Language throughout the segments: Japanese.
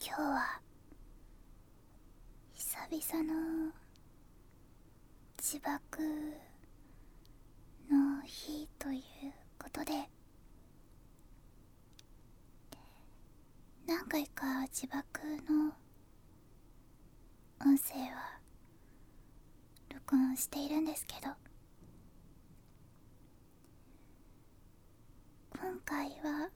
今日は久々の自爆の日ということで、何回か自爆の音声は録音しているんですけど、今回は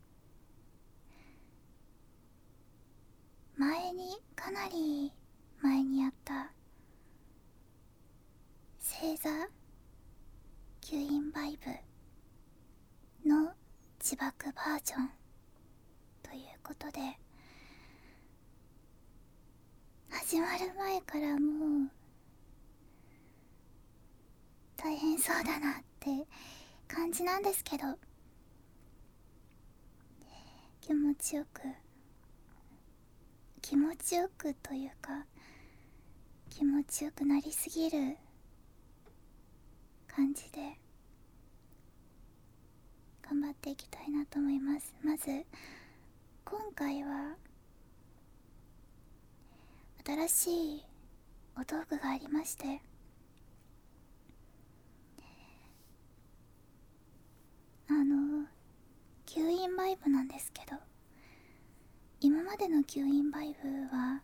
かなり前にやった星座吸引バイブの自爆バージョンということで、始まる前からもう大変そうだなって感じなんですけど、気持ちよくというか、気持ちよくなりすぎる感じで頑張っていきたいなと思います。まず今回は新しいお道具がありまして、吸引バイブなんですけど、今までの吸引バイブは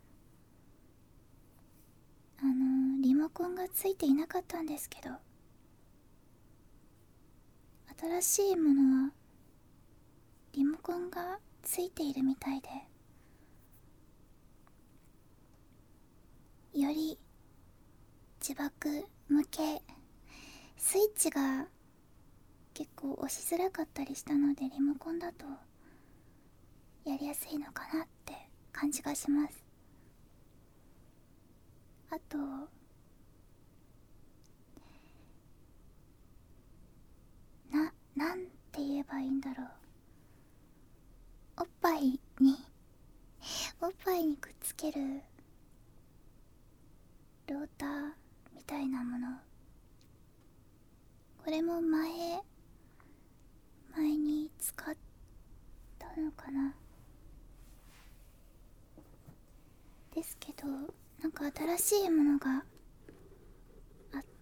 リモコンがついていなかったんですけど、新しいものはリモコンがついているみたいで、より自爆向け、スイッチが結構押しづらかったりしたので、リモコンだとやりやすいのかなって感じがします。あとなんて言えばいいんだろう、おっぱいにくっつけるローターみたいなもの、これも前に使ったのかな、ですけど、なんか新しいものがあって、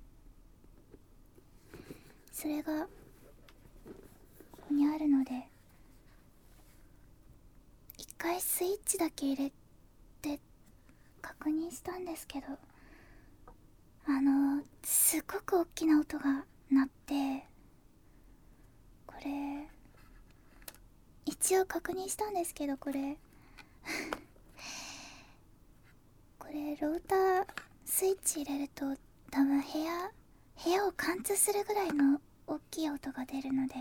それがここにあるので、一回スイッチだけ入れて確認したんですけど、すっごく大きな音が鳴って、これ一応確認したんですけど、これロータースイッチ入れると多分部屋を貫通するぐらいの大きい音が出るので、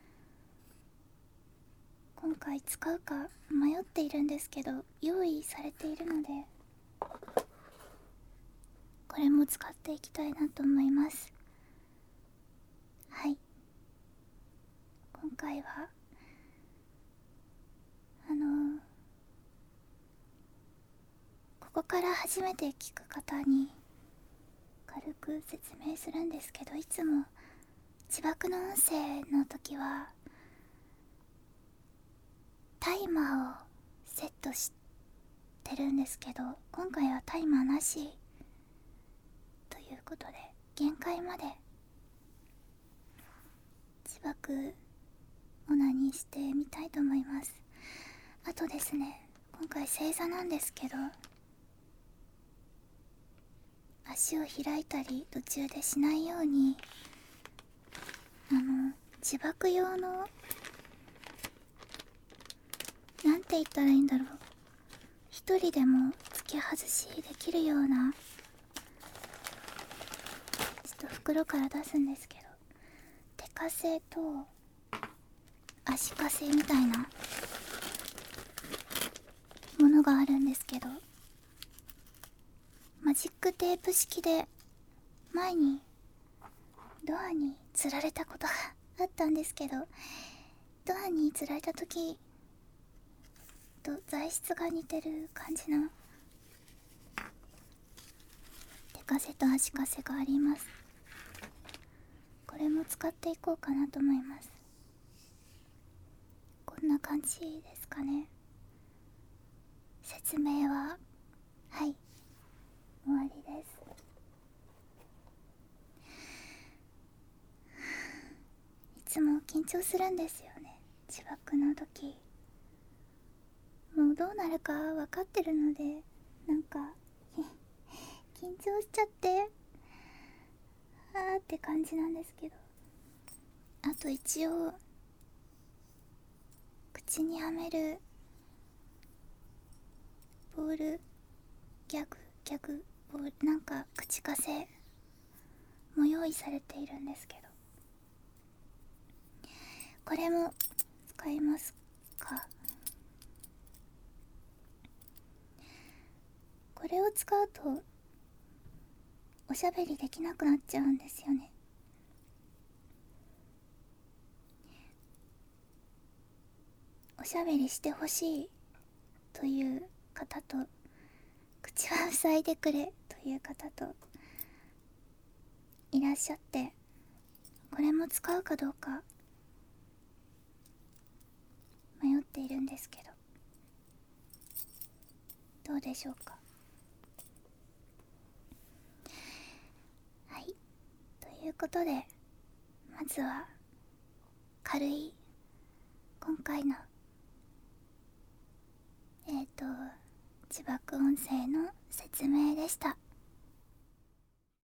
今回使うか迷っているんですけど、用意されているのでこれも使っていきたいなと思います。はい、今回はここから初めて聞く方に軽く説明するんですけど、いつも自爆の音声の時はタイマーをセットしてるんですけど、今回はタイマーなしということで、限界まで自爆オナニーしてみたいと思います。あとですね、今回正座なんですけど、足を開いたり途中でしないように、自爆用の、なんて言ったらいいんだろう、一人でも付け外しできるような、ちょっと袋から出すんですけど、手かせと足かせみたいなものがあるんですけど、マジックテープ式で前にドアにつられたことがあったんですけど、ドアにつられた時と材質が似てる感じの手かせと足かせがあります。これも使っていこうかなと思います。こんな感じですかね。 説明ははい終わりです。いつも緊張するんですよね、自爆の時。もうどうなるか分かってるので、なんか緊張しちゃってあーって感じなんですけど、あと一応口にはめるボールギャグボール、なんか口癖も用意されているんですけど、これも使いますか。これを使うとおしゃべりできなくなっちゃうんですよね。おしゃべりしてほしいという方と、口は塞いでくれという方といらっしゃって、これも使うかどうか迷っているんですけど、どうでしょうか。はい、ということで、まずは軽い今回の自爆音声の説明でした。